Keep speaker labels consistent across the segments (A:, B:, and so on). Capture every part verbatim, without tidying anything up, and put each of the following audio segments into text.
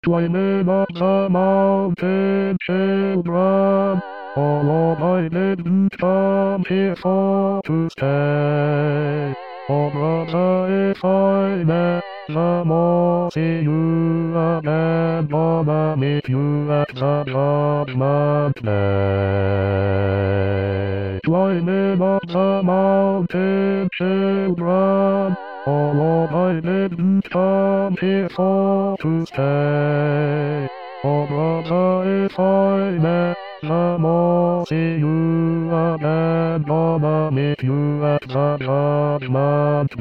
A: Climbing up the mountain, children. Although I didn't come here for to stay. Oh brother, if I never more see you again, gonna meet you at the judgment day. Climbing up the mountain, children. Although I didn't come here for to stay. Oh brother, if I never more see you again, gonna meet you at the judgment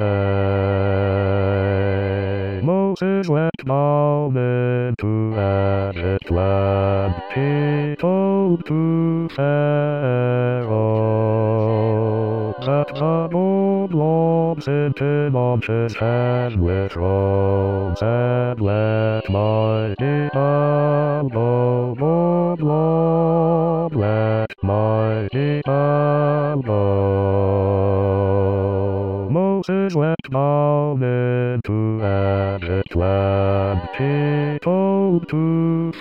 A: day. Moses went down into Egypt land. He told to Pharaoh that the good Lord sent him on his hand with ropes and let mighty hand go. Good Lord, let mighty hand go. Moses went down into Egypt land. He told to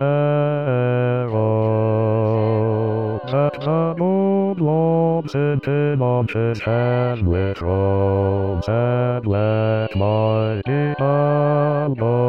A: Pharaoh that the good Lord sent him on his hand with ropes and let mighty hand go.